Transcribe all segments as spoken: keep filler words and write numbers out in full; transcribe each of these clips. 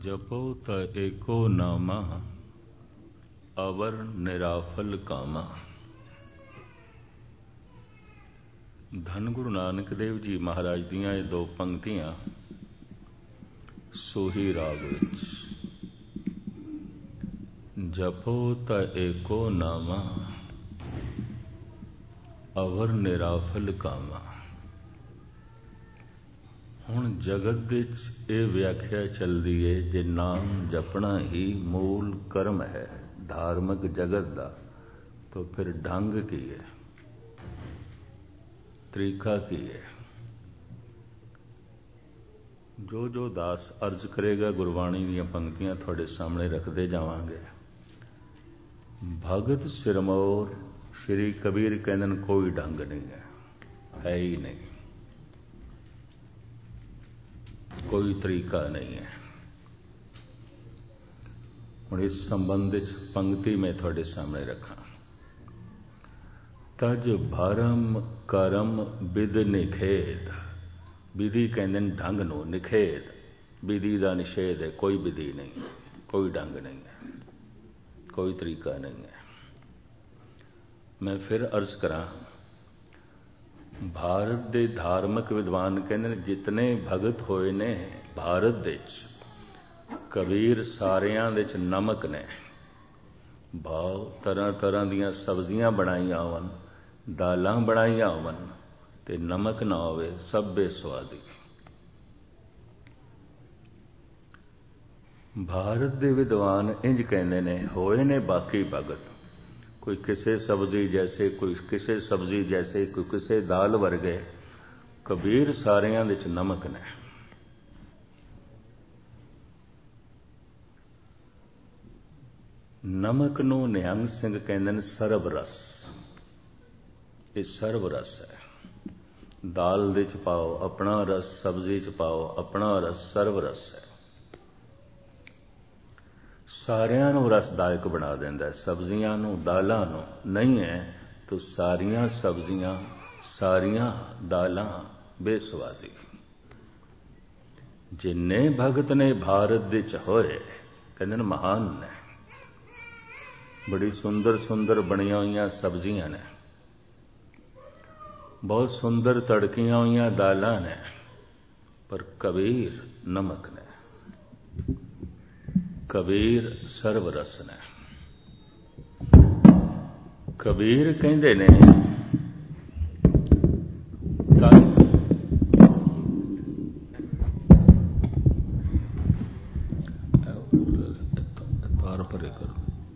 जपो त एको नामा अवर निराफल कामा। धन गुरु नानक देव जी महाराज दियां ये दो पंक्तियां सोही राग विच। जपो त एको नामा अवर निराफल कामा। हुण जगत विच ये व्याख्या चलदी है जे नाम जपना ही मूल कर्म है धार्मिक जगत का, तो फिर ढंग की है, तरीका की है। जो जो दास अर्ज करेगा गुरबाणी दी पंक्तियां थोड़े सामने रखते जावांगे। भगत सिरमौर श्री कबीर कहंदे कोई ढंग नहीं है, है ही नहीं, कोई तरीका नहीं है। हुण इस संबंध विच पंक्ति में थोड़े सामने रखा। तज भरम करम विद निखेध। विधि कहंदे ढंग नूं, निखेध विधि का निषेध है। कोई विधि नहीं, कोई ढंग नहीं है, कोई तरीका नहीं है। मैं फिर अर्ज करा, भारत के धार्मिक विद्वान कहते जितने भगत होए ने भारत विच, कबीर सारियां विच नमक ने। भाव तरह तरह दियां सब्जियां बनाईयां होवन, दालां बनाईयां होवन, ते नमक ना होवे, सब बेस्वादी। भारत के विद्वान इंज कहते ने, होए ने बाकी भगत, कोई किसे सब्जी जैसे, कोई किसे सब्जी जैसे, कोई किसे दाल वर्गे। कबीर सारियां विच नमक ने। नमक नूं निहंग सिंह कहंदे ने सरब रस। ये सरब रस है। दाल विच पाओ अपना रस, सब्जी च पाओ अपना रस, सरब रस है। सारियां नूं रसदायक बना देंदा है, सब्जियां नूं, दालां नूं। नहीं है तो सारियां सब्जियां, सारियां दालां बेसवादी। जिन्ने भगत ने भारत विच होए कहंदे ने महान ने। बड़ी सुंदर सुंदर बनिया हुई सब्जियां ने, बहुत सुंदर तड़कियां हुई दालां ने, पर कबीर नमक ने, कबीर सर्वरस ने। कबीर कहंदे ने तार परे करो।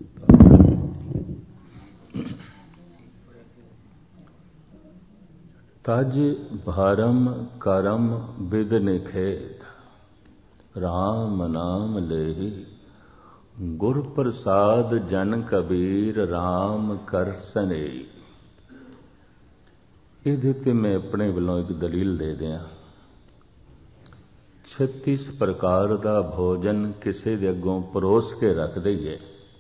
तज भरम करम विद निखेध, राम नाम लेहि गुर प्रसाद जन कबीर राम कर सनेई। इहदे ते मैं अपने वालों एक दलील दे दियां। छत्तीस प्रकार का भोजन किसी दे अगों परोस के रख दईए,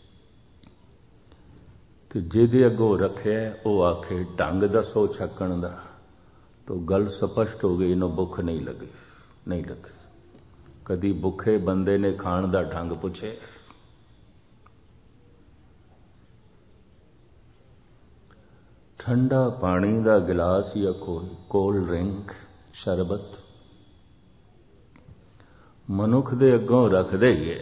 तो जिहदे अगों रखे वो आखे ढंग दसो छकण दा, तो गल स्पष्ट हो गई, इन्हों भुख नहीं लगी, नहीं लगी। कदी भुखे बंदे ने खाण दा ढंग पुछे? ठंडा पानी का गिलास या कोई कोल्ड ड्रिंक, शरबत मनुख दे अगों रख दईए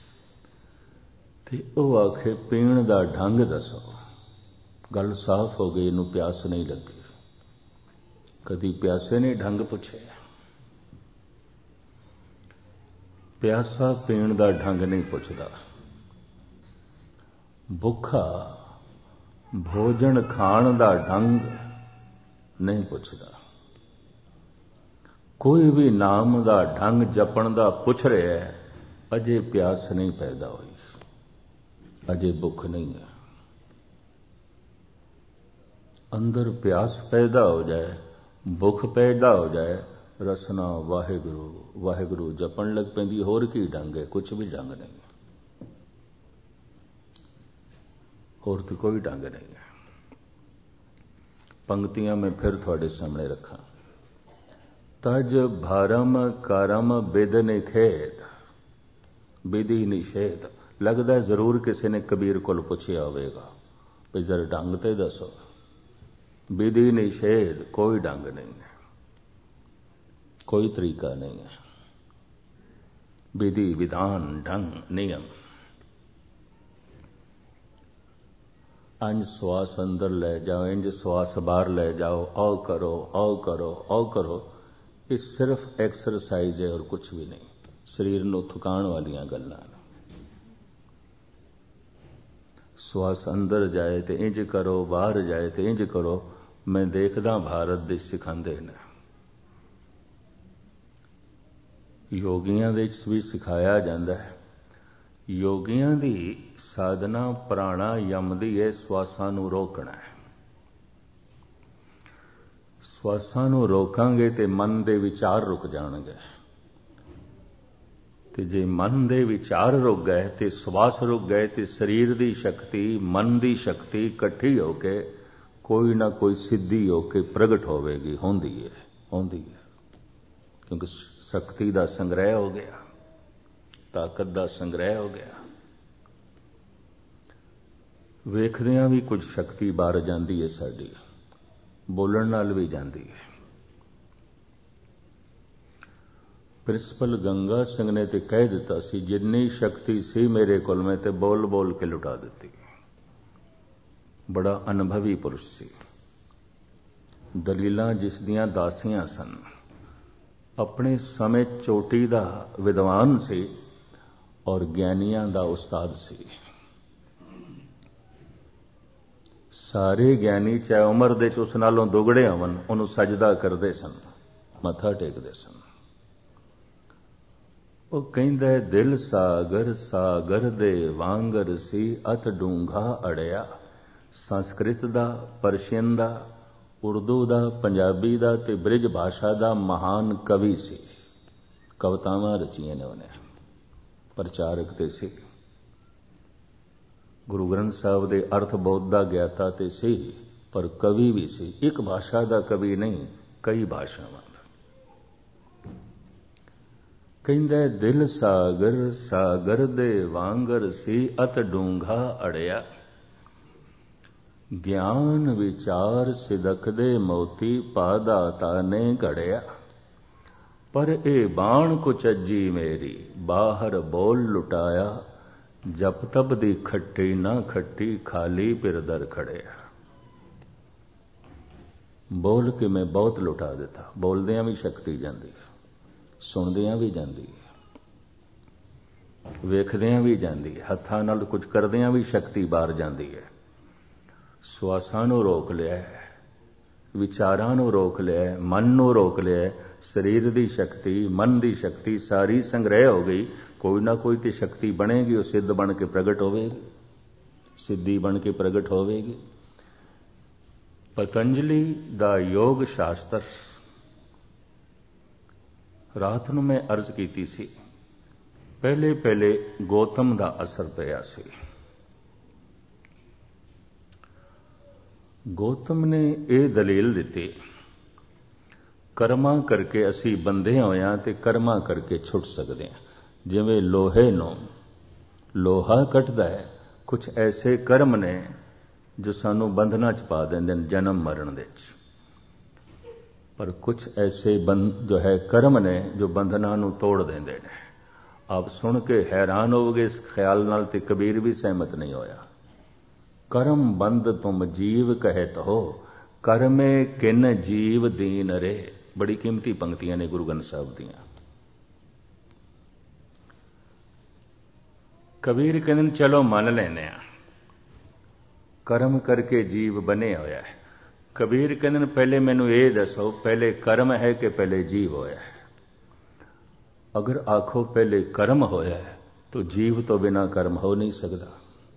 ते वो आखे पीण दा ढंग दसो। गल साफ हो गई, इनू प्यास नहीं लगी। कदी प्यासे ने ढंग पुछे? प्यासा पीण दा ढंग नहीं पुछदा। भुखा भोजन खाण दा ढंग नहीं पुछदा। कोई भी नाम दा ढंग जपण दा पुछ रहा है, अजे प्यास नहीं पैदा हुई, अजे भुख नहीं है। अंदर प्यास पैदा हो जाए, भुख पैदा हो जाए, रसना वाहिगुरु वाहिगुरु जपण लग पैंदी। होर की ढंग है? कुछ भी ढंग नहीं, और तो कोई ढंग नहीं है। पंक्तियां मैं फिर थोड़े सामने रखा। तज भरम करम विद निखेध, विधि निषेध। लगता है जरूर किसी ने कबीर को पुछया होगा भी जरा ढंग ते दसो। विधि निषेध कोई ढंग नहीं है, कोई तरीका नहीं है। विधि विधान ढंग नियम। अंज श्वास अंदर ले जाओ, इंज श्वास बाहर ले जाओ, आओ करो आओ करो आओ करो, ये सिर्फ एक्सरसाइज है और कुछ भी नहीं। शरीर नूं थकाण वालियां गल्लां। श्वास अंदर जाए तो इंज करो, बाहर जाए तो इंज करो। मैं देखदा भारत दे सिखांदे ने, योगियां दे भी सिखाया जाता है। योगियां दी साधना प्राणायाम दी है श्वासां नूं रोकना है। श्वासां नूं रोकांगे ते मन दे विचार रुक जाणगे, ते जे मन दे विचार रुक गए ते श्वास रुक गए ते शरीर दी शक्ति मन दी शक्ति इकट्ठी होके कोई ना कोई सिद्धि होके प्रगट होवेगी, होंदी है होंदी है। क्योंकि शक्ति दा संग्रह हो गया, ताकत दा संग्रह हो गया। वेखदियां भी कुछ शक्ति बाहर जाती है साडी, बोलण नाल भी जाती है। प्रिंसिपल गंगा सिंह ने तो कह दिता सी, जिन्नी शक्ति सी मेरे कोल मैं तो बोल बोल के लुटा दी। बड़ा अनुभवी पुरुष सी। दलीलां जिस दियां दासियां सन। अपने समय चोटी दा विद्वान सी और ज्ञानियां दा उस्ताद सी। सारे ज्ञानी चाहे उम्र दे उस नालों दुगड़े होवन उन्होंने सजदा करते सन, मत्था टेकते सन। वो कहंदा है, दिल सागर सागर दे वांगर सी, अत डूंघा अड़िया। संस्कृत दा, पर्शियन दा, उर्दू दा, पंजाबी दा ते ब्रिज भाषा दा महान कवि सी। कवितावां रचियां ने उन्हें, प्रचारक ते सी। गुरु ग्रंथ साहब दे अर्थ बोध दा ज्ञाता ते सी, पर कवि भी सी। एक भाषा दा कवि नहीं, कई भाषावां दा। कहंदा है, दिल सागर सागर दे वांगर सी, अत डूंघा अड़िया। ज्ञान विचार सिदक दे मोती, पादाता ने घड़िया। पर ए बाण कुचज्जी मेरी, बाहर बोल लुटाया। जप तप दी खट्टी ना खट्टी, खाली फिर दर खड़िया। बोल के मैं बहुत लुटा दिता। बोलदियां भी शक्ति जाती है, सुनदियां भी जाती है, वेखदियां भी जाती है, हत्थां नाल कुछ करदियां भी शक्ति बाहर जाती है। श्वासां नूं रोक लिया, विचारां नूं रोक लिया, मन नूं रोक लिया। शरीर दी शक्ति मन दी शक्ति सारी संग्रह हो गई। कोई ना कोई तो शक्ति बनेगी, वो सिद्ध बन के प्रगट होवेगी, सिद्धि बन के प्रगट होवेगी। पतंजलि दा योग शास्त्र रात नूं मैं अर्ज कीती सी। पहले पहले गौतम दा असर पिया सी। गौतम ने यह दलील दी, कर्मा करके असी बंधे होया ते कर्मा करके छुट सकते हैं। जिवें लोहे नूं लोहा कटदा है, कुछ ऐसे कर्म ने जो सानू बंधना च पा देंदे ने जन्म मरण दे। पर कुछ ऐसे बंध जो है कर्म ने जो बंधना नू तोड़ देंदे ने। आप सुन के हैरान होगे इस ख्याल नाल, ते कबीर भी सहमत नहीं होया। कर्म बंध तुम जीव कहत हो, कर्मे किन जीव दीन रे। बड़ी कीमती पंक्तियां ने गुरु ग्रंथ साहब दियां। कबीर कहते चलो मान लेने आ, कर्म करके जीव बने होया है। कबीर कहते पहले मैनू ये दसो, पहले कर्म है कि पहले जीव होया है। अगर आखो पहले कर्म होया है तो जीव तो बिना कर्म हो नहीं सकता।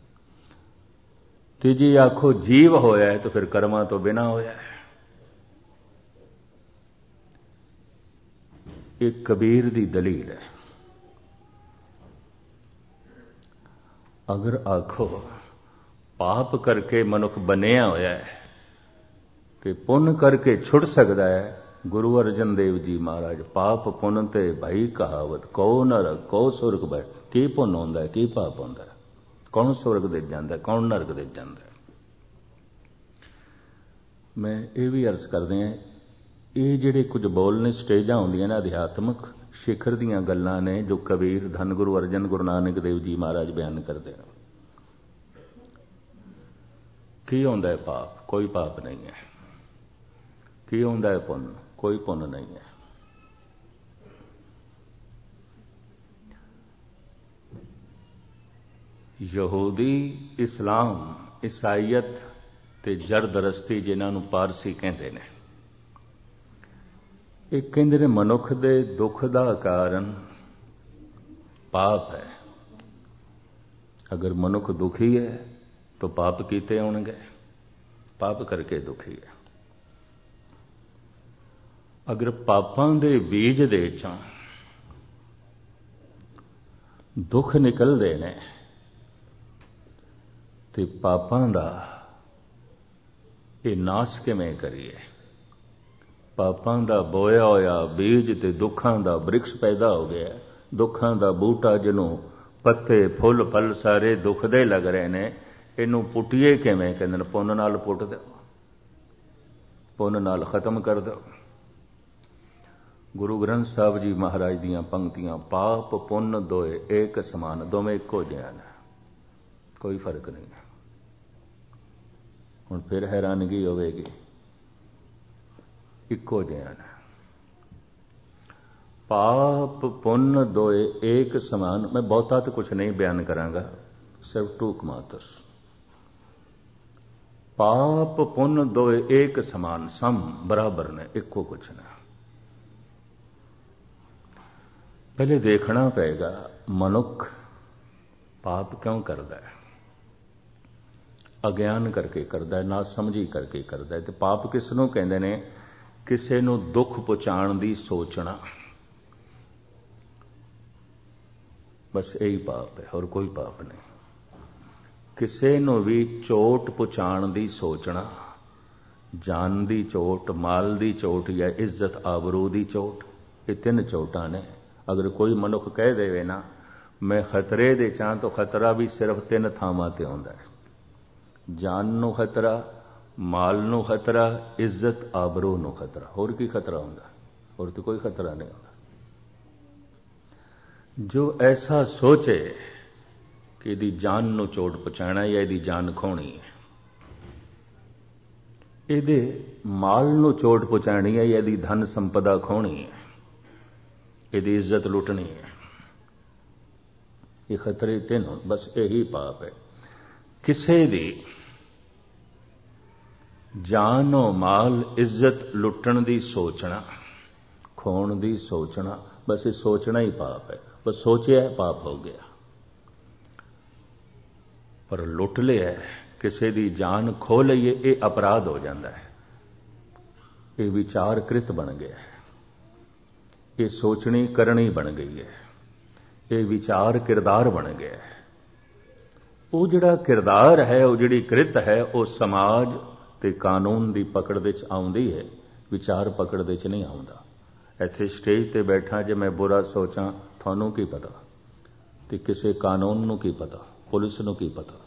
ते जी आखो जीव होया है तो फिर कर्मा तो बिना होया है। एक कबीर दी दलील है। अगर आखो पाप करके मनुख बनिया होया है ते पुण्य करके छुट सकता है, गुरु अर्जन देव जी महाराज पाप पुन ते भई कहावत, कौ नरक कौ सुरग बै। की पुन होंदा है, की पाप होंदा है, कौन सुरग दे जांदा है, कौन नरक दे जांदा है। मैं ये भी अर्ज करदे हैं, ये जिहड़े कुछ बोल ने स्टेजां होंदियां ने अध्यात्मक शिखर दीयां गल्लां ने जो कबीर धन गुरु अर्जन गुरु नानक देव जी महाराज बयान करते हैं। की होंदा है पाप, कोई पाप नहीं है। की होंदा है पुन, कोई पुन नहीं है। यहूदी इस्लाम ईसाईयत ते जरदरस्ती जिन्हां नूं पारसी कहंदे ने, ये कहंदे ने मनुख दे दुख दा कारण पाप है। अगर मनुख दुखी है तो पाप कीते होणगे, पाप करके दुखी है। अगर पापां दे बीज दे चों दुख निकलदे ने ते पापां दा ये नाश किवें करिए। पापां दा बोया होया बीज ते दुखां दा वृक्ष पैदा हो गया, दुखां दा बूटा जिन्हों पत्ते फुल फल सारे दुख दे लग रहे ने, इनू पुटिए किवें? कहंदे ने पुन नाल पुट दो, पुन नाल खत्म कर दो। गुरु ग्रंथ साहब जी महाराज दीयां पंक्तियां, पाप पुन दोए एक समान, दोवें इक्को जिहा ने, कोई फर्क नहीं है। हुण फिर हैरानगी होवेगी, इक्को जिहा ने। पाप पुन दोए एक समान। मैं बहुता तो कुछ नहीं बयान करांगा, सिर्फ टूक मात्र। पाप पुन दोए एक समान, सम बराबर ने, इक्को कुछ ने। पहले देखना पड़ेगा मनुख पाप क्यों करता है। अज्ञान करके करता है, ना समझी करके करता है। तो पाप किस नूं कहंदे ने? किसे नूं दुख पहुंचाण दी सोचना, बस यही पाप है, और कोई पाप नहीं। किसे नूं भी चोट पहुंचाण दी सोचना, जान दी चोट, माल दी चोट या इज्जत आबरू दी चोट, ये तीन चोटां ने। अगर कोई मनुख कह देवे ना मैं खतरे दे चां, तो खतरा भी सिर्फ तीन थावां ते आउंदा है। जान नूं खतरा, माल नूं खतरा, इज्जत आबरू नूं खतरा। होर की खतरा हुंदा? होर तो कोई खतरा नहीं हुंदा। जो ऐसा सोचे कि इहदी जान नूं चोट पहुंचाना या इहदी जान खोनी है, इहदे माल नूं चोट पहुंचानी है या इहदी धन संपदा खोनी है, इहदी इज्जत लुटनी है, ये खतरे तीन, बस यही पाप है। किसे दी जानो माल इज्जत लुटण दी सोचना, खोण दी सोचना, बस ये सोचना ही पाप है। बस सोचिया है पाप हो गया। पर लुट लिया, किसी दी जान खो लईए, ये अपराध हो जाता है। ये विचार कृत बन गया है, ये सोचनी करनी बन गई है, ये विचार किरदार बन गया है। वो जिहड़ा किरदार है, वो जिहड़ी कृत है, वो समाज ते कानून दी पकड़ दे च आउंदी है, विचार पकड़ दे च नहीं आउंदा। इत्थे स्टेज ते बैठा जे मैं बुरा सोचां, थानू की पता? ते किसे कानून नू की पता? पुलिस नू की पता?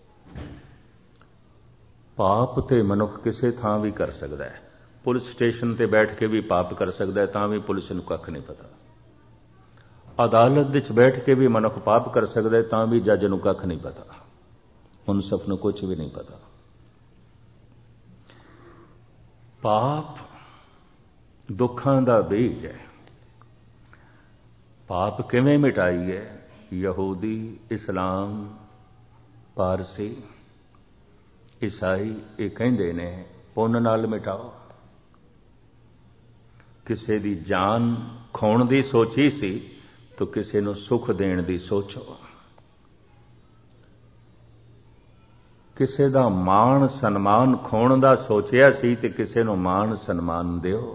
पाप ते मनुख किसे थां भी कर सकदा है। पुलिस स्टेशन ते बैठ के भी पाप कर सकता है, तां भी पुलिस नूं कख नहीं पता। अदालत विच बैठ के भी मनुख पाप कर सकता है, तां भी जज नूं कख नहीं पता, मुनसफ नूं कुछ भी नहीं पता। पाप दुखां दा बीज है। पाप किवें मिटाईए? यहूदी, इस्लाम, पारसी, ईसाई ये कहंदे ने पुन नाल मिटाओ। किसे दी जान खोण दी सोची सी, तो किसे नूं सुख देण दी सोचो। किसे दा मान सन्मान खोण दा सोचिया सी, ते किसे नूं मान सन्मान दिओ।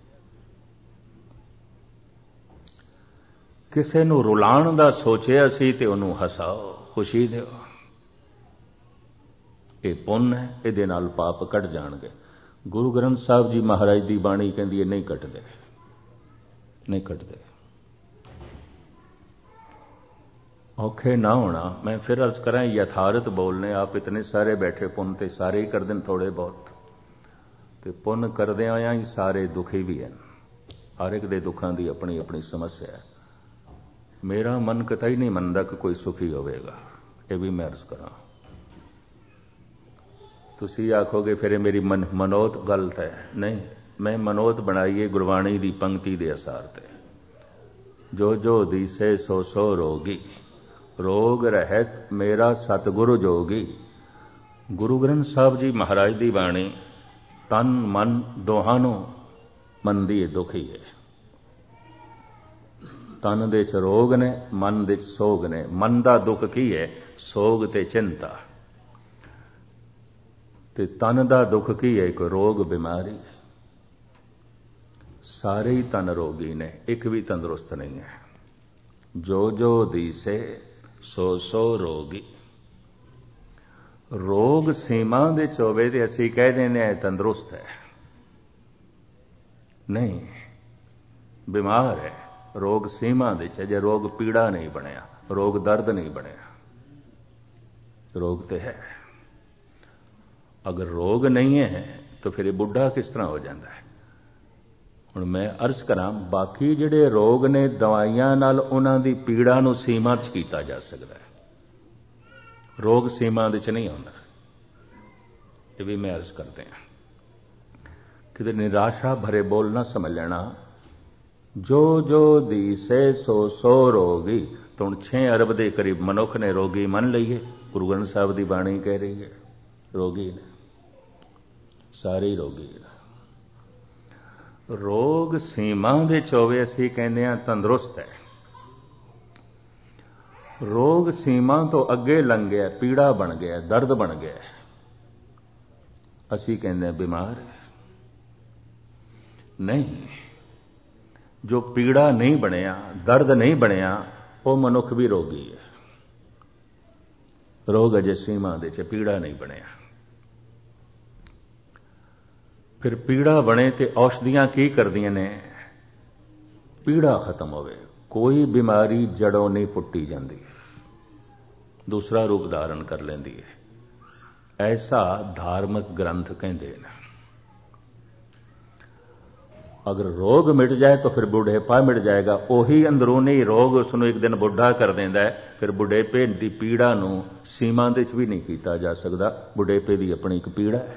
किसे नूं रुलाण दा सोचिया सी, ते उहनूं हसाओ, खुशी दिओ। ये पुन है, इहदे नाल पाप कट जाणगे। ਗੁਰੂ ਗ੍ਰੰਥ ਸਾਹਿਬ ਜੀ ਮਹਾਰਾਜ ਦੀ ਬਾਣੀ ਕਹਿੰਦੀ ਹੈ ਨਹੀਂ ਕੱਟਦੇ, ਨਹੀਂ ਕੱਟਦੇ। ਔਖੇ ਨਾ ਹੋਣਾ। मैं फिर अर्ज करा यथार्थ बोलने, आप इतने सारे बैठे पुन ते सारे ही कर देन थोड़े बहुत, ते पुन करदे होया ही सारे दुखी भी हैं। हर एक दे दुखां दी अपनी अपनी समस्या है। मेरा मन कतई नहीं मनदा कि कोई सुखी होवेगा, ये भी मैं अर्ज करा। तुसी आखोगे फिर मेरी मन मनोत गलत है। नहीं, मैं मनोत बनाई है गुरबाणी दी पंक्ति दे असार ते, जो जो दीसे सो सो रोगी, रोग रहत मेरा सतगुरु जोगी। गुरु ग्रंथ साहब जी महाराज दी बाणी तन मन दोहां नूं मंदी है, दुखी है। तन दे च रोग ने, मन दे च सोग ने। मन दा दुख की है? सोग ते चिंता। ते तन दा दुख की है? कोई रोग बीमारी। सारे ही तन रोगी ने, एक भी तंदुरुस्त नहीं है। जो जो दीसे सो सो रोगी। रोग सीमा दे चोवे ते असी कह देने तंदुरुस्त है, नहीं, बीमार है। रोग सीमा दे च, जे रोग पीड़ा नहीं बनया, रोग दर्द नहीं बनया, रोग तो है। अगर रोग नहीं है तो फिर ये बुढ़ा किस तरह हो जाता है? हुण मैं अर्ज करा, बाकी जिहड़े रोग ने दवाइयां नाल उन्हां दी पीड़ा नूं सीमा च कीता जा सकदा है, रोग सीमा दे च नहीं आउंदा। ये भी मैं अर्ज करते हैं कि निराशा भरे बोल ना समझ लेना। जो जो दीसे सो सो रोगी। तो हुण छे अरब के करीब मनुख ने रोगी मन लईए, गुरु ग्रंथ साहब की बाणी कह रही है रोगी ने, सारे ही रोगी ने। रोग सीमा दे चोवे असी कहने हैं तंदुरुस्त है। रोग सीमा तो अगे लंघ गया, पीड़ा बन गया, दर्द बन गया, असी कहने हैं बीमार है। नहीं, जो पीड़ा नहीं बनया, दर्द नहीं बनया, वो मनुख भी रोगी है। रोग अजे सीमा दे च, पीड़ा नहीं बनया। फिर पीड़ा बने तो औषधियां की करदियां ने? पीड़ा खत्म होवे। कोई बीमारी जड़ों नहीं पुट्टी जाती, दूसरा रूप धारण कर लेंदी है। ऐसा धार्मिक ग्रंथ कहते हैं। अगर रोग मिट जाए तो फिर बुढ़ेपा मिट जाएगा। ओही अंदरूनी रोग उसनों एक दिन बुढ़ा कर देंदा है। फिर बुढ़ेपे की पीड़ा नूं सीमा दे च भी नहीं कीता जा सकता। बुढ़ेपे की अपनी एक पीड़ा है।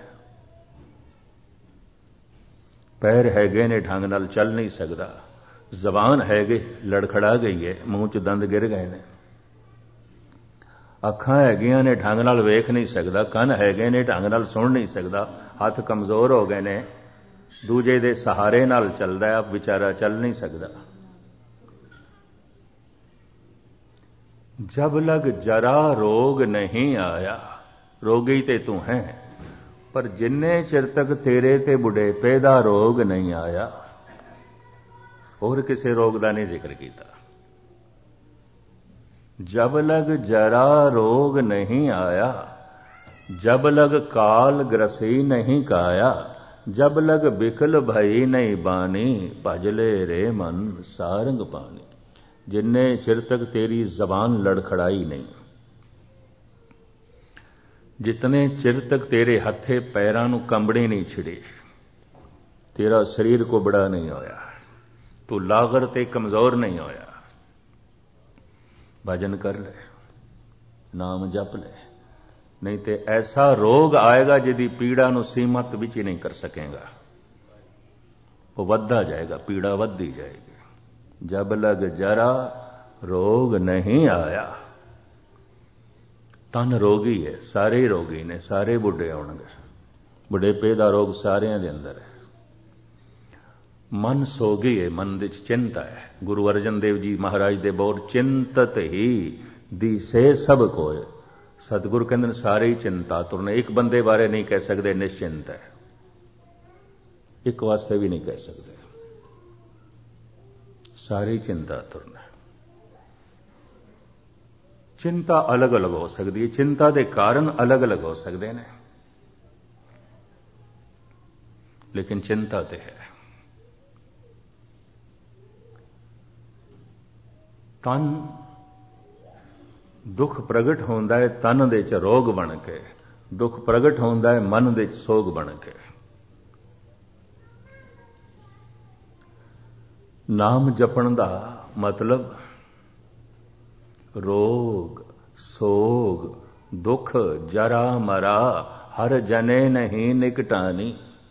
पैर हैगे ने ढंग नाल चल नहीं सकता, जबान हैगे लड़खड़ा गई है, मूंह च दंद गिर गए ने, अखां हैगियां ने ढंग नाल वेख नहीं सकता, कन हैगे ने ढंग नाल सुन नहीं सकता, हाथ कमजोर हो गए ने, दूजे दे सहारे नाल चलदा है, अब बेचारा चल नहीं सकता। जब लग जरा रोग नहीं आया, रोगी ते तू है, पर जिन्ने चिर तक तेरे ते बुढ़ेपे दा रोग नहीं आया, और किसी रोग का नहीं जिक्र किया। जब लग जरा रोग नहीं आया, जब लग काल ग्रसी नहीं काया, जब लग बिकल भई नहीं बानी, भजले रे मन सारंग पानी। जिन्ने चिर तक तेरी जबान लड़खड़ाई नहीं, जितने चिर तक तेरे हथे पैरां नूं कंबड़ी नहीं छिड़ी, तेरा शरीर को बड़ा नहीं होया, तू लागर ते कमजोर नहीं होया, भजन कर ले, नाम जप ले, नहीं तो ऐसा रोग आएगा जिहदी पीड़ा नूं सीमत विच ही नहीं कर सकेगा। वो वधदा जाएगा, पीड़ा वधदी जाएगी। जब लग जरा रोग नहीं आया, तन रोगी है, सारे ही रोगी ने, सारे बुढ़े होणगे, बुढ़ेपे दा रोग सारियां दे अंदर है। मन सोगी है, मन दे चिंता है। गुरु अर्जन देव जी महाराज दे बोल, चिंतत ही दिसे सब कोय। सतगुरु कहंदे सारे ही चिंता तुरने, एक बंदे बारे नहीं कह सकते निश्चिंत है, एक वास्ते भी नहीं कह सकते, सारे ही चिंता तुरना। चिंता अलग अलग हो सकती है, चिंता के कारण अलग अलग हो सकते हैं। लेकिन चिंता ते है। तन दुख प्रगट होंदा है तन दे च रोग बन के, दुख प्रगट होंदा है मन दे च सोग बन के। नाम जपण दा मतलब रोग सोग दुख जरा मरा हर जने नहीं निकटानी।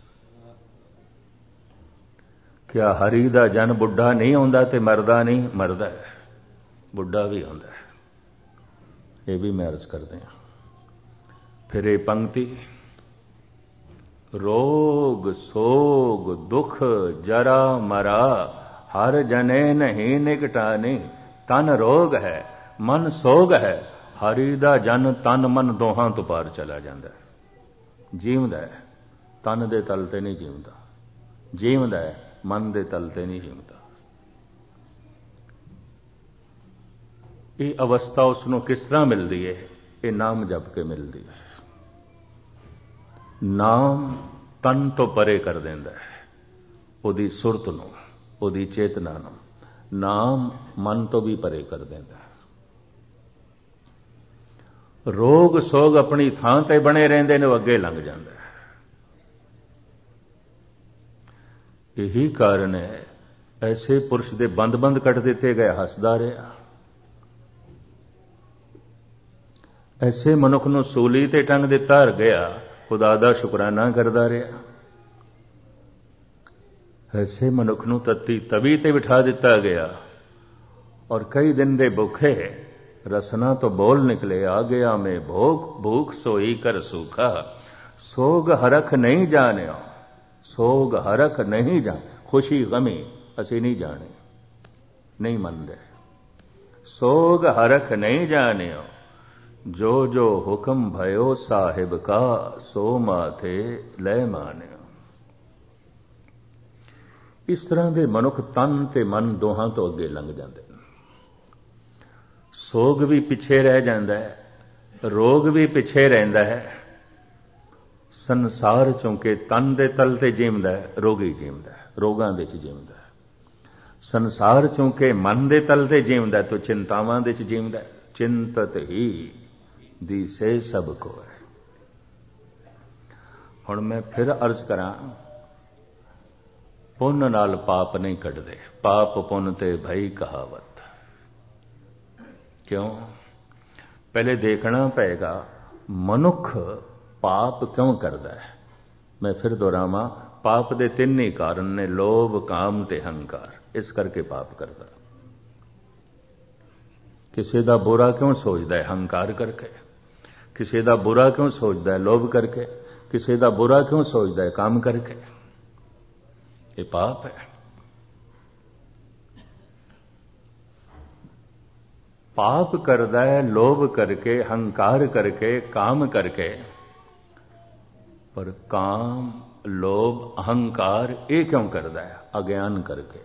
क्या हरि दा जन बुढ़ा नहीं आउंदा ते मरदा नहीं? मरदा है, बुढ़ा भी आउंदा है। ये भी मैं अर्ज करते हैं। फिर ये पंक्ति रोग सोग दुख जरा मरा हर जने नहीं निकटानी। तन रोग है मन सोग है, हरि दा जन तन मन दोहां तो पार चला जाता है। जीवदा है तन दे तल ते नहीं जीवदा, जीवदा है मन दे तल ते नहीं जीवदा। ये अवस्था उसनों किस तरह मिलती है? ये नाम जप के मिलती है। नाम तन तो परे कर देंदा है, उहदी सुरत नूं उहदी चेतना नूं। नाम मन तो भी परे कर देंदा है। रोग सोग अपनी थां ते बने रहंदे ने, अगे लंघ जांदा है। यही कारण है ऐसे पुरुष दे बंद बंद कट दिते गए, हसदा रहा। ऐसे मनुख नूं सूली ते टंग दिता गया, खुदा दा शुकराना करदा रहा। ऐसे मनुख नूं तत्ती तवी ते बिठा दिता गया और कई दिन दे भुखे रसना तो बोल निकले, आ गया मैं भूख भूख सोई कर सूखा। सोग हरख नहीं जानियो, सोग हरख नहीं जान, खुशी गमी असी नहीं जाने, नहीं मनदे। सोग हरख नहीं जानियो, जो जो हुक्म भयो साहिब का, सो माथे ले मानियो। इस तरह के मनुख तन ते मन दोहां तो अगे लंघ जाते हैं। सोग भी पिछे रह जाता है, रोग भी पिछे रहिंदा है। संसार चूंकि तन दे तल ते जीवदा है, रोगी जीवदा है, रोगां दे च जीवदा है। संसार चूंकि मन दे तल ते जीवदा है तो चिंतावां दे च जीवदा है। चिंतत ही दिसे सब को है। हुण मैं फिर अर्ज करां, पुण्य नाल पाप नहीं कटदे, पाप पुण्य ते भई कहावत। क्यों? पहले देखना पएगा मनुख पाप क्यों करता है। मैं फिर दोहरावां, पाप दे तीन ही कारण ने, लोभ काम ते हंकार। इस करके पाप करता। किसी दा बुरा क्यों सोचता है? हंकार करके। किसी दा बुरा क्यों सोचता है? लोभ करके। किसी दा बुरा क्यों सोचता है? काम करके। ये पाप है। पाप करता है लोभ करके, हंकार करके, काम करके। पर काम लोभ अहंकार ये क्यों करता है? अज्ञान करके।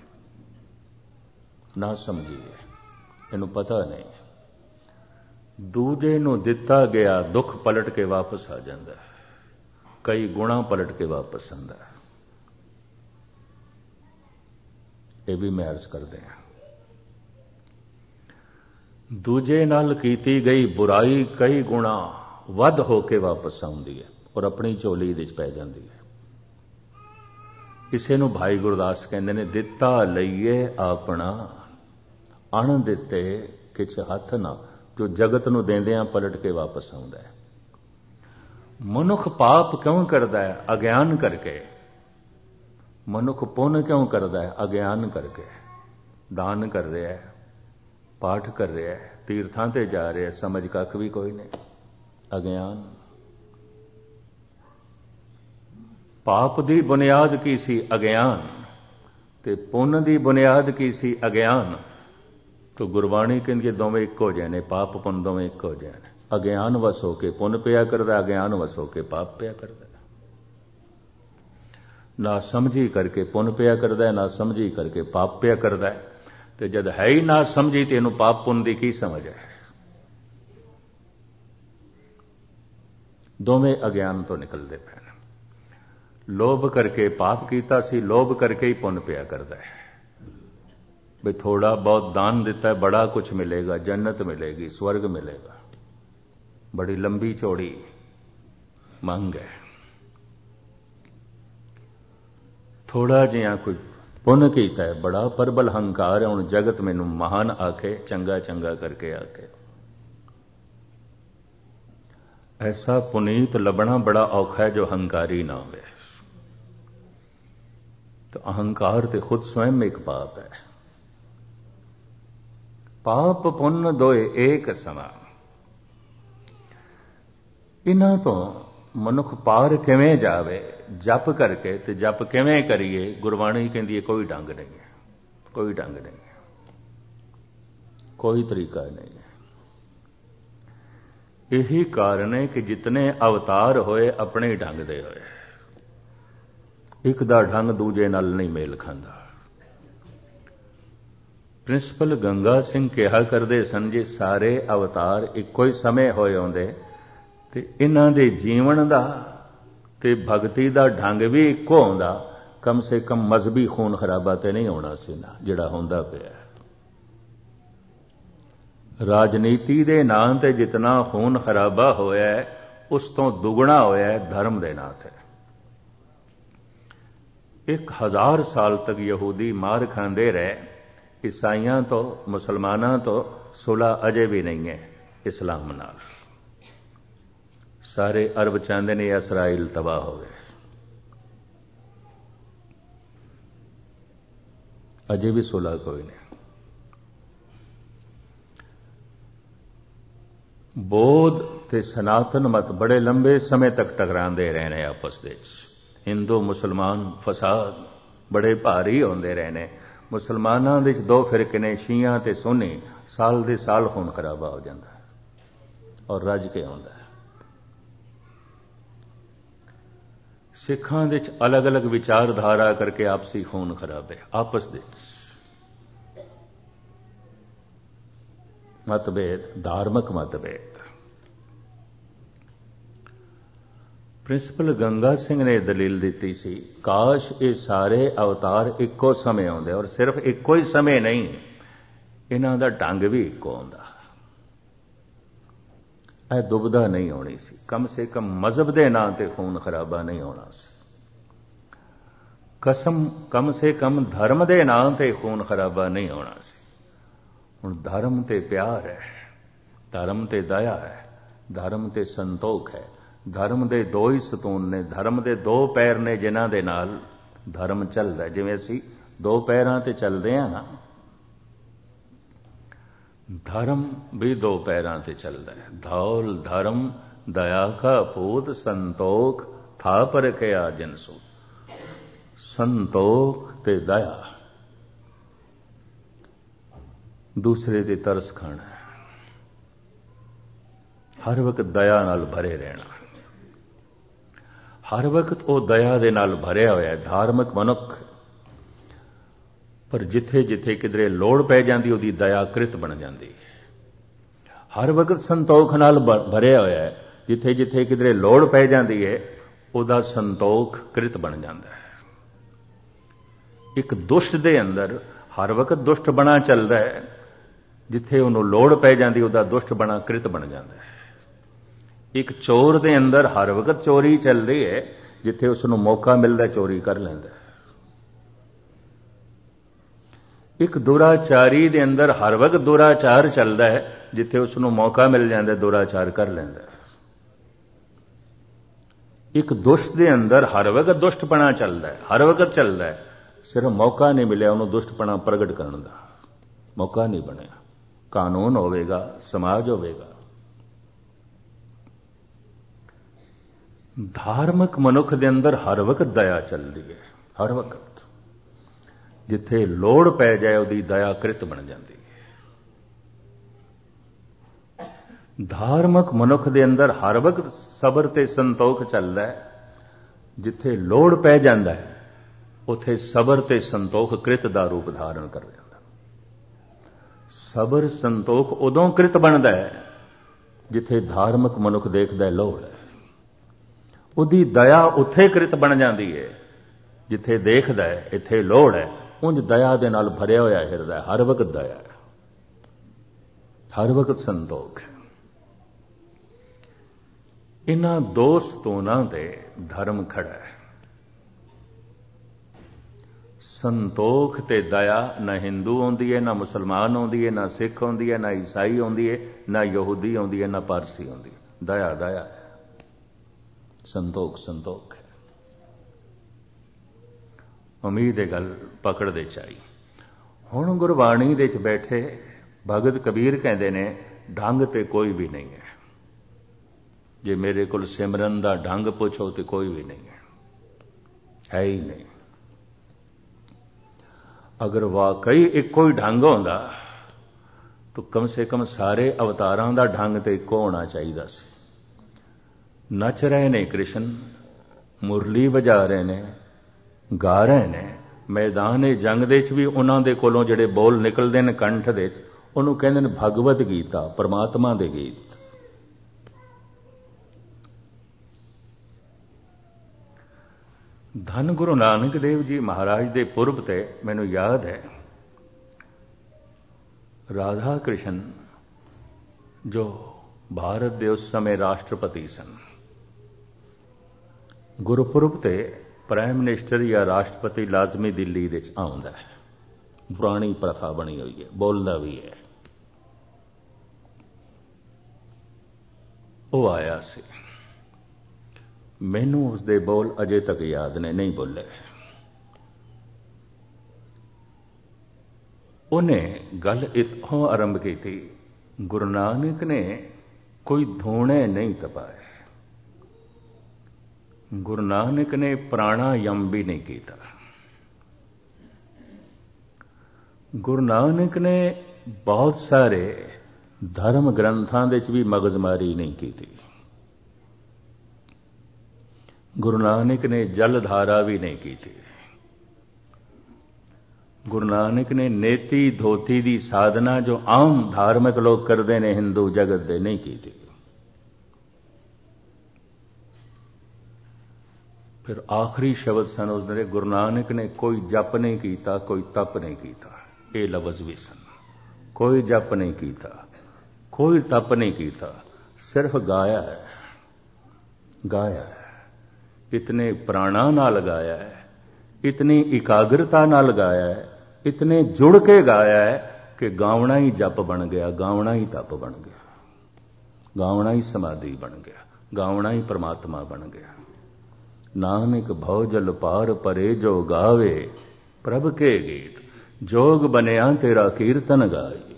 ना समझिए, इन्हू पता नहीं। दूजे नू दिता गया दुख पलट के वापस आ जाता है, कई गुणा पलट के वापस आंदा है। ये भी मैं अर्ज करते हैं। दूजे नाल कीती गई बुराई कई गुणा वध होके वापस आउंदी है और अपनी झोली विच पै जाती है। किसी नूं भाई गुरदास कहते ने, दिता लईए अपना अण दिते किछ हथ ना। जो जगत नूं देंदियां पलट के वापस आउंदा है। मनुख पाप क्यों करता है? अज्ञान करके। मनुख पुण्य क्यों करता है? अज्ञान करके। दान कर रहा है, पाठ कर रहा है, तीर्थां ते जा रहा है, समझ कख भी कोई नहीं, अज्ञान। पाप दी बुनियाद की सी? अज्ञान। ते पुण्य दी बुनियाद की सी? अज्ञान। तो गुरबाणी कहंदी है दोवें एक हो जाने, पाप पुण्य दोवें एक हो जाने। अज्ञान वस होके पुण्य पिया करदा, अज्ञान वस होके पाप पिया करदा। ना समझी करके पुण्य पिया करदा है, ना समझी करके पाप पिया करदा है। ते जद है ही ना समझी ते इहनूं पाप पुण्य दी की समझ है? दोवें अज्ञान तो निकलते पे। ਲੋਭ ਕਰਕੇ ਪਾਪ ਕੀਤਾ ਸੀ, ਲੋਭ ਕਰਕੇ ਹੀ ਪੁੰਨ ਪਿਆ ਕਰਦਾ ਹੈ। ਵੀ ਥੋੜਾ ਬਹੁਤ ਦਾਨ ਦਿੱਤਾ, ਬੜਾ ਕੁਝ ਮਿਲੇਗਾ, ਜੰਨਤ ਮਿਲੇਗੀ, ਸਵਰਗ ਮਿਲੇਗਾ। ਬੜੀ ਲੰਬੀ ਚੌੜੀ ਮੰਗ ਹੈ। ਥੋੜਾ ਜਿਹਾ ਕੋਈ ਪੁੰਨ ਕੀਤਾ ਹੈ, ਬੜਾ ਪ੍ਰਬਲ ਹੰਕਾਰ ਹੈ, ਹੁਣ ਜਗਤ ਮੈਨੂੰ ਮਹਾਨ ਆਖੇ, ਚੰਗਾ ਚੰਗਾ ਕਰਕੇ ਆਖੇ। ਐਸਾ ਪੁਨੀਤ ਲੱਭਣਾ ਬੜਾ ਔਖਾ ਹੈ ਜੋ ਹੰਕਾਰੀ ਨਾ ਹੋਵੇ। तो अहंकार तो खुद स्वयं एक पाप है। पाप पुण्य दोए एक समान। इन्हां तो मनुख पार किवें जावे, जप करके ते जप किवें करिए, गुरबाणी कहती है कोई ढंग नहीं है, कोई ढंग नहीं है, कोई तरीका नहीं है। यही कारण है कि जितने अवतार होए अपने ढंग दे होए, एक दा ढंग दूजे नाल नहीं मेल खांदा। प्रिंसिपल गंगा सिंह कहा करदे सन जी सारे अवतार इक्को ही समय होए आउंदे ते इन्हां दे जीवन दा ते भगती दा ढंग भी इक्को आउंदा, कम से कम मजहबी खून खराबा ते नहीं होना सी ना जिहड़ा हुंदा पिया। राजनीति दे नां ते जितना खून खराबा होया है उस तो दुगना होया है धर्म दे नां ते। एक हजार साल तक यहूदी मार खांदे रहे, ईसाइयां तो मुसलमानां तो सुलह अजे भी नहीं है इस्लाम नाल। सारे अरब चाहते ने इसराइल तबाह हो गए, अजे भी सुलह कोई नहीं। बौद्ध ते सनातन मत बड़े लंबे समय तक टकरांदे रहने आपस दे। हिंदू मुसलमान फसाद बड़े भारी होंदे रहने। मुसलमानां दे दो फिरके ने, शिया ते सुन्नी, साल दे साल खून खराबा हो जाता है और रज के आउंदा है। सिखां दे अलग अलग विचारधारा करके आपसी खून खराबे, आपस दे मतभेद, धार्मिक मतभेद। प्रिंसिपल गंगा सिंह ने दलील दी सी, काश ये सारे अवतार इक्को समय आउंदे, और सिर्फ इक्को ही समय नहीं, इन्हां दा ढंग भी इक्को आउंदा, ऐ दुविधा नहीं होनी सी। कम से कम मजहब दे नां ते खून खराबा नहीं होना सी। कसम कम से कम धर्म दे नां ते खून खराबा नहीं होना सी। हुण धर्म ते प्यार है, धर्म ते दया है, धर्म ते संतोख है। धर्म दे दो ही सतून ने, धर्म दे दो पैर ने जिन्हां दे नाल धर्म चलदा। जिवें असीं दो पैरां ते चलदे हां ना, धर्म भी दो पैरां ते चलदा है। धौल धर्म दया का पूत, संतोख था परखिया जिनसू। संतोख ते दया, दूसरे ते तरस खाना, हर वक्त दया नाल भरे रहना, हर वक्त वो दया दे नाल भरिया होया है धार्मिक मनुख। पर जिथे जिथे किधरे लोड़ पै जाती उहदी दया कृत बन जाती है। हर वक्त संतोख नाल भरिया होया है, जिथे जिथे किधरे लोड़ पै जाती है उहदा संतोख कृत बन जाता है। एक दुष्ट दे अंदर हर वक्त दुष्ट बना चलता है, जिथे उन्होंने लोड़ पै जाती उहदा दुष्ट बना कृत बन जाता है। एक चोर दे अंदर हर वक्त चोरी चल रही है, जिथे उसनूं मौका मिलता चोरी कर लैंदा है। एक दुराचारी दे अंदर हर वक्त दुराचार चलता है, जिथे उसनूं मौका मिल जाता दुराचार कर लैंदा है। एक दुष्ट दे अंदर हर वक्त दुष्टपना चलता है, हर वक्त चलता है, सिर्फ मौका नहीं मिलिया उन्होंने दुष्टपना प्रगट करने का, मौका नहीं बनया। कानून होवेगा, समाज होवेगा। धार्मिक मनुख दे अंदर हर वक्त दया चलती है, हर वक्त जिथे लोड़ पै जाए उहदी दया कृत बन जाती है। धार्मिक मनुख दे अंदर हर वक्त सबर ते संतोख चलता है, जिथे लोड़ पै जाता है उथे सबर ते संतोख कृत दा रूप धारण कर जाता। सबर संतोख उदों कृत बनता है जिथे धार्मिक मनुख देखता है लोड़ है, ਉਹਦੀ ਦਇਆ ਉੱਥੇ ਕ੍ਰਿਤ ਬਣ ਜਾਂਦੀ ਹੈ ਜਿੱਥੇ ਦੇਖਦਾ ਹੈ ਇੱਥੇ ਲੋੜ ਹੈ। ਉਂਝ ਦਇਆ ਦੇ ਨਾਲ ਭਰਿਆ ਹੋਇਆ ਹਿਰਦਾ, ਹਰ ਵਕਤ ਦਇਆ ਹੈ, ਹਰ ਵਕਤ ਸੰਤੋਖ ਹੈ। ਇਹਨਾਂ ਦੋ ਸਤੂਨਾਂ ਤੇ ਧਰਮ ਖੜਾ ਹੈ। ਸੰਤੋਖ ਤੇ ਦਇਆ ਨਾ ਹਿੰਦੂ ਆਉਂਦੀ ਹੈ, ਨਾ ਮੁਸਲਮਾਨ ਆਉਂਦੀ ਹੈ, ਨਾ ਸਿੱਖ ਆਉਂਦੀ ਹੈ, ਨਾ ਈਸਾਈ ਆਉਂਦੀ ਹੈ, ਨਾ ਯਹੂਦੀ ਆਉਂਦੀ ਹੈ, ਨਾ ਪਾਰਸੀ ਆਉਂਦੀ ਹੈ। ਦਇਆ ਦਇਆ ਹੈ, ਸੰਤੋਖ ਸੰਤੋਖ ਹੈ। ਉਮੀਦ ਇਹ ਗੱਲ ਪਕੜਦੇ ਚਾਹੀ। ਹੁਣ ਗੁਰਬਾਣੀ ਦੇ ਵਿੱਚ ਬੈਠੇ ਭਗਤ ਕਬੀਰ ਕਹਿੰਦੇ ਨੇ ਢੰਗ ਤੇ ਕੋਈ ਵੀ ਨਹੀਂ ਹੈ। ਜੇ ਮੇਰੇ ਕੋਲ ਸਿਮਰਨ ਦਾ ਢੰਗ ਪੁੱਛੋ ਤੇ ਕੋਈ ਵੀ ਨਹੀਂ ਹੈ, ਹੈ ਹੀ ਨਹੀਂ। ਅਗਰ ਵਾਕਈ ਇੱਕੋ ਹੀ ਢੰਗ ਹੁੰਦਾ ਤਾਂ ਕਮ ਸੇ ਕਮ ਸਾਰੇ ਅਵਤਾਰਾਂ ਦਾ ਢੰਗ ਤੇ ਇੱਕੋ ਹੋਣਾ ਚਾਹੀਦਾ ਸੀ। ਨੱਚ ਰਹੇ ਨੇ ਕ੍ਰਿਸ਼ਨ, ਮੁਰਲੀ ਵਜਾ ਰਹੇ ਨੇ, ਗਾ ਰਹੇ ਨੇ। ਮੈਦਾਨ ਜੰਗ ਦੇ ਵਿੱਚ ਵੀ ਉਹਨਾਂ ਦੇ ਕੋਲੋਂ ਜਿਹੜੇ ਬੋਲ ਨਿਕਲਦੇ ਨੇ ਕੰਠ ਦੇ ਵਿੱਚ, ਉਹਨੂੰ ਕਹਿੰਦੇ ਨੇ ਭਗਵਤ ਗੀਤਾ, ਪਰਮਾਤਮਾ ਦੇ ਗੀਤ। ਧੰਨ ਗੁਰੂ ਨਾਨਕ ਦੇਵ ਜੀ ਮਹਾਰਾਜ ਦੇ ਪੁਰਬ ਤੇ ਮੈਨੂੰ ਯਾਦ ਹੈ ਰਾਧਾ ਕ੍ਰਿਸ਼ਨ ਜੋ ਭਾਰਤ ਦੇ ਉਸ ਸਮੇਂ ਰਾਸ਼ਟਰਪਤੀ ਸਨ, ਗੁਰਪੁਰਬ ਤੇ ਪ੍ਰਾਈਮ ਮਿਨਿਸਟਰ ਜਾਂ ਰਾਸ਼ਟਰਪਤੀ ਲਾਜ਼ਮੀ ਦਿੱਲੀ ਦੇ ਵਿੱਚ ਆਉਂਦਾ ਹੈ। ਪੁਰਾਣੀ ਪ੍ਰਥਾ ਬਣੀ ਹੋਈ ਹੈ, ਬੋਲਦਾ ਵੀ ਹੈ। ਉਹ ਆਇਆ ਸੀ, ਮੈਨੂੰ ਉਸਦੇ ਬੋਲ ਅਜੇ ਤੱਕ ਯਾਦ ਨੇ, ਨਹੀਂ ਬੋਲੇ। ਉਹਨੇ ਗੱਲ ਇੱਥੋਂ ਆਰੰਭ ਕੀਤੀ, ਗੁਰੂ ਨਾਨਕ ਨੇ ਕੋਈ ਧੂਣੇ ਨਹੀਂ ਤਪਾਏ, ਗੁਰੂ ਨਾਨਕ ਨੇ ਪ੍ਰਾਣਾਯਮ ਵੀ ਨਹੀਂ ਕੀਤਾ, ਗੁਰੂ ਨਾਨਕ ਨੇ ਬਹੁਤ ਸਾਰੇ ਧਰਮ ਗ੍ਰੰਥਾਂ ਦੇ ਵਿੱਚ ਵੀ ਮਗਜ਼ਮਾਰੀ ਨਹੀਂ ਕੀਤੀ, ਗੁਰੂ ਨਾਨਕ ਨੇ ਜਲਧਾਰਾ ਵੀ ਨਹੀਂ ਕੀਤੀ, ਗੁਰੂ ਨਾਨਕ ਨੇ ਨੇਤੀ ਧੋਤੀ ਦੀ ਸਾਧਨਾ ਜੋ ਆਮ ਧਾਰਮਿਕ ਲੋਕ ਕਰਦੇ ਨੇ ਹਿੰਦੂ ਜਗਤ ਦੇ, ਨਹੀਂ ਕੀਤੀ। ਫਿਰ ਆਖਰੀ ਸ਼ਬਦ ਸਨ ਉਸਦੇ, ਗੁਰੂ ਨਾਨਕ ਨੇ ਕੋਈ ਜਪ ਨਹੀਂ ਕੀਤਾ, ਕੋਈ ਤਪ ਨਹੀਂ ਕੀਤਾ। ਇਹ ਲਫ਼ਜ਼ ਵੀ ਸਨ, ਕੋਈ ਜਪ ਨਹੀਂ ਕੀਤਾ, ਕੋਈ ਤਪ ਨਹੀਂ ਕੀਤਾ, ਸਿਰਫ ਗਾਇਆ ਹੈ, ਗਾਇਆ ਹੈ। इतने प्राणा नाल गाया है, इतनी एकाग्रता नाल गाया है, इतने जुड़ के गाया है कि गावना ही जप बन गया, गावना ही तप बन गया, गावना ही समाधि बन गया, गावना ही परमात्मा बन गया। नानक भवजल पार परे जो गावे, प्रभ के गीत जोग बनिया तेरा कीर्तन गाए।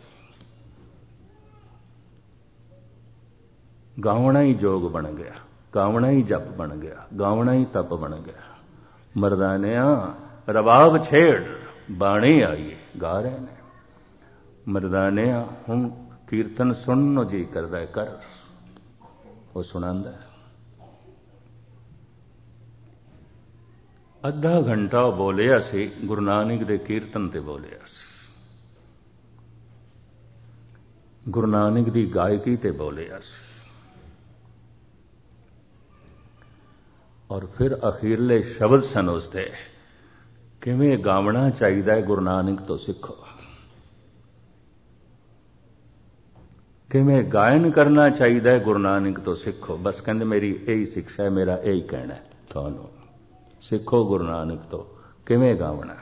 गावना ही जोग बन गया, गावना ही जप बन गया, गावना ही तप बन गया। मर्दानिया रबाब छेड़, बाणी आईए, गा रहे ने। मर्दानिया हुण कीर्तन सुननो जी करदा है, कर। वो सुनांदा है। अद्धा घंटा बोलिया सी, गुरु नानक दे कीर्तन ते बोलिया सी, गुरु नानक दी गायकी ते बोलिया सी। और फिर अखीरले शब्द सन उसते, किवें गावना चाहिए गुरु नानक तो सिखो, किवें गायन करना चाहिए गुरु नानक तो सिखो। बस कहते मेरी यही शिक्षा है, मेरा यही कहना है थानू, सिखो गुरु नानक तो किवें गावना।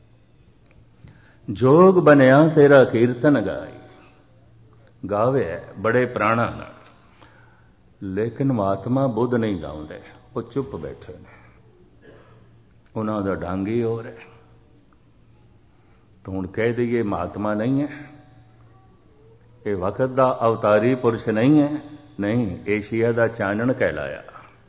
जोग बनिया तेरा कीर्तन गाई, गावे बड़े प्राणा नाल, लेकिन महात्मा बुद्ध नहीं गाउंदे, वो चुप बैठे ने, उन्हों का ढंग ही हो रहा। तो हुण कह दईए महात्मा नहीं है, ये वक्त का अवतारी पुरुष नहीं है, नहीं, एशिया का चानन कहलाया।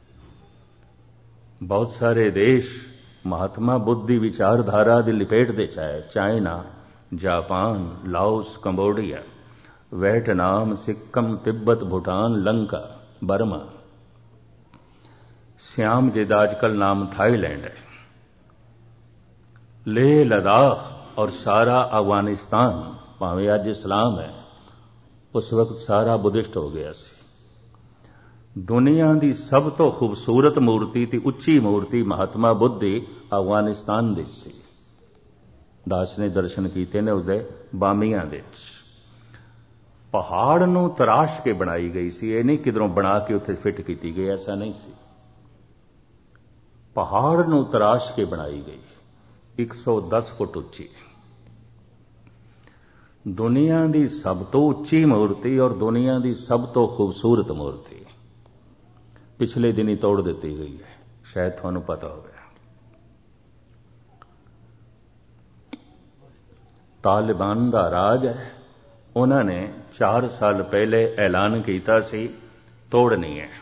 बहुत सारे देश महात्मा बुद्ध की विचारधारा की लपेट दे चाहे, China, Japan, Laos, Cambodia, Vietnam, Sikkim, Tibet, Bhutan, Lanka, Burma, Siam जी का अजकल नाम थाईलैंड है, लेह लद्दाख और सारा अफगानिस्तान, भावें अज इस्लाम है, उस वक्त सारा बुद्धिस्ट हो गया सी। ਦੁਨੀਆ ਦੀ ਸਭ ਤੋਂ ਖੂਬਸੂਰਤ ਮੂਰਤੀ ਤੇ ਉੱਚੀ ਮੂਰਤੀ ਮਹਾਤਮਾ ਬੁੱਧ ਦੀ ਅਫਗਾਨਿਸਤਾਨ ਦੇ ਸੀ। ਦਾਸ ਨੇ ਦਰਸ਼ਨ ਕੀਤੇ ਨੇ ਉਹਦੇ ਬਾਮੀਆਂ ਦੇ ਵਿੱਚ। ਪਹਾੜ ਨੂੰ ਤਰਾਸ਼ ਕੇ ਬਣਾਈ ਗਈ ਸੀ, ਇਹ ਨਹੀਂ ਕਿਧਰੋਂ ਬਣਾ ਕੇ ਉੱਥੇ ਫਿੱਟ ਕੀਤੀ ਗਈ, ਐਸਾ ਨਹੀਂ ਸੀ। ਪਹਾੜ ਨੂੰ ਤਰਾਸ਼ ਕੇ ਬਣਾਈ ਗਈ, ਇੱਕ ਸੌ ਦਸ ਫੁੱਟ ਉੱਚੀ। ਦੁਨੀਆ ਦੀ ਸਭ ਤੋਂ ਉੱਚੀ ਮੂਰਤੀ ਔਰ ਦੁਨੀਆ ਦੀ ਸਭ ਤੋਂ ਖੂਬਸੂਰਤ ਮੂਰਤੀ ਪਿਛਲੇ ਦਿਨੀ ਤੋੜ ਦਿੱਤੀ ਗਈ ਹੈ, ਸ਼ਾਇਦ ਤੁਹਾਨੂੰ ਪਤਾ ਹੋਵੇ। ਤਾਲਿਬਾਨ ਦਾ ਰਾਜ ਹੈ, ਉਹਨਾਂ ਨੇ ਚਾਰ ਸਾਲ ਪਹਿਲੇ ਐਲਾਨ ਕੀਤਾ ਸੀ ਤੋੜਨੀ ਹੈ।